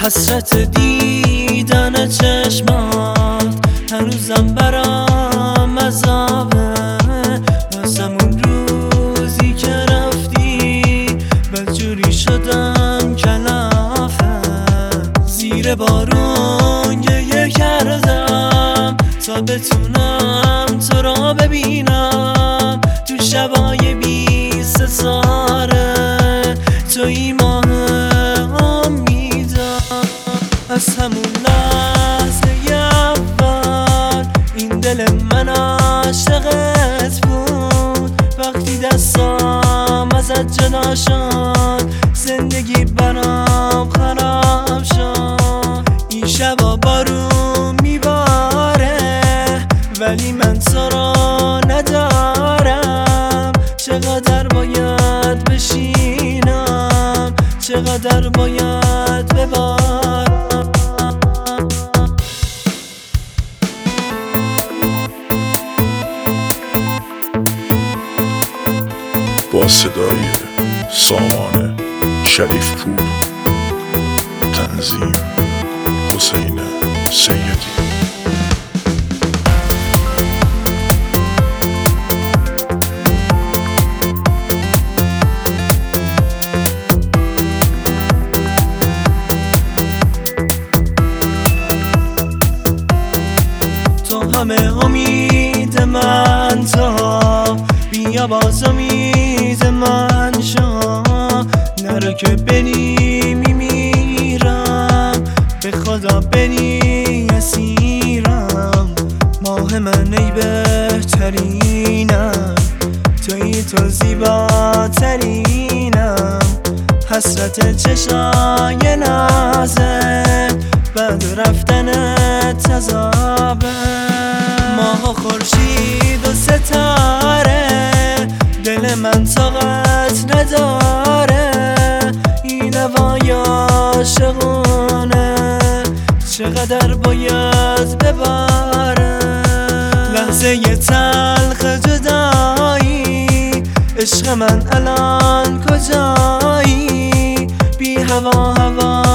حسرت دیدن چشمات هنوزم برام عذابه. از همون روزی که رفتی بدجوری شدم کلافه. زیر بارون گریه کردم تا بتونم تو را ببینم. تو شبای 20 ساله توی ماه امیدم. از همون لحظه اول این دل من عاشقت بود. وقتی دستام ازت جدا شد زندگی برام خراب شد. این شبا بارون میباره ولی من تو را ندارم. چقدر باید بشینم، چقدر باید ببارم. با صدای سامان شریف پور، تنظیم حسین سیدی. تو همه امید من، تو بیا باز امید من شو. نرو که بنی میمیرم، به خدا بنی اسیرم. ماه من ای بهترینم، توی تو زیباترینم. حسرت چشای نازت بعد رفتنت عذابه. ماه و خورشید و ستاره دل من طاقت نداره. این هوای عاشقونه چقدر باید بباره. لحظه تلخ جدایی عشق من الان کجایی؟ بی هوا